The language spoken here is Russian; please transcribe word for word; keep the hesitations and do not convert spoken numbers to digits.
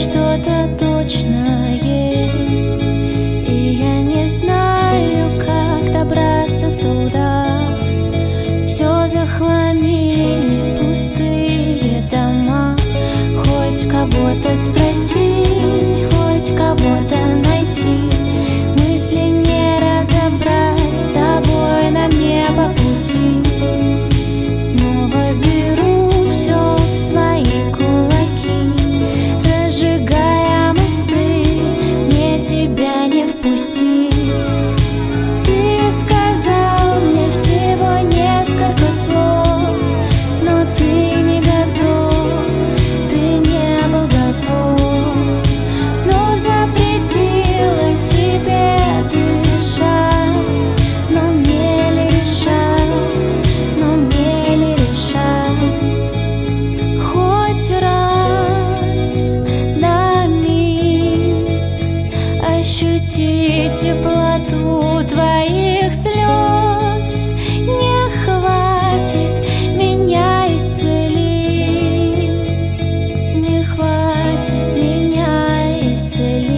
что-то точно есть, и я не знаю, как добраться туда. Все захламили пустые дома. Хоть кого-то спросить, хоть кого-то найти, мысли не разобрать, с тобой нам не по пути. Снова беру все в свои кулаки, разжигая мосты, мне тебя не впустить. Ты сказал мне всего несколько слов, но ты не готов, ты не был готов. Вновь запретила тебе дышать, но мне ли решать, но мне ли решать? Хоть раз на миг ощутить теплоту твоих слез, не хватит меня исцелить, не хватит меня исцелить.